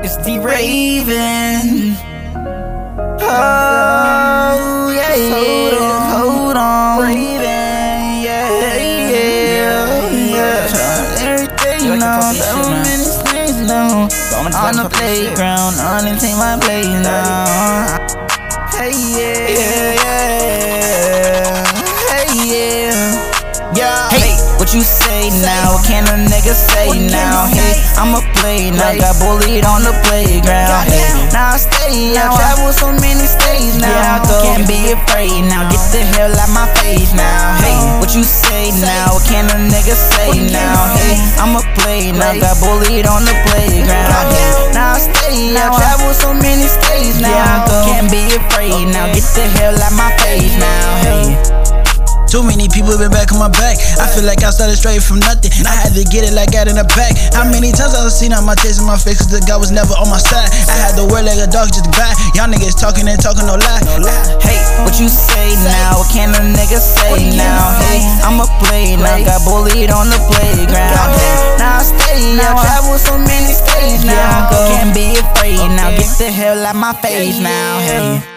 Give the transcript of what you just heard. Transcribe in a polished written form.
It's D Raven. Oh, yeah, hold on, Raven, yeah. Everything now, so many things now. On the playground, on and take my place now. Hey, yeah. Hey, what you say now? What can a nigga say now? Hey, I'ma play now. Got bullied on the playground. Hey, now I stay now. Travel so many states now. Can't be afraid now. Get the hell out my face now. Hey, what you say now? What can a nigga say now? Hey, I'ma play now. Got bullied on the playground. Hey, now I stay now. Travel so many states now. Can't be afraid now. Get the hell out my face now. Hey. Too many people been back on my back. I feel like I started straight from nothing. I had to get it like out in the back. How many times I seen on my chest and my face, cause the guy was never on my side. I had to wear like a dog just to buy. Y'all niggas talking and talking no lie. Hey, what you say now? What can a nigga say now? Hey, I'ma play now. Got bullied on the playground. Hey, now I stay now. Travel so many states now. Can't be afraid now. Get the hell out my face now. Hey.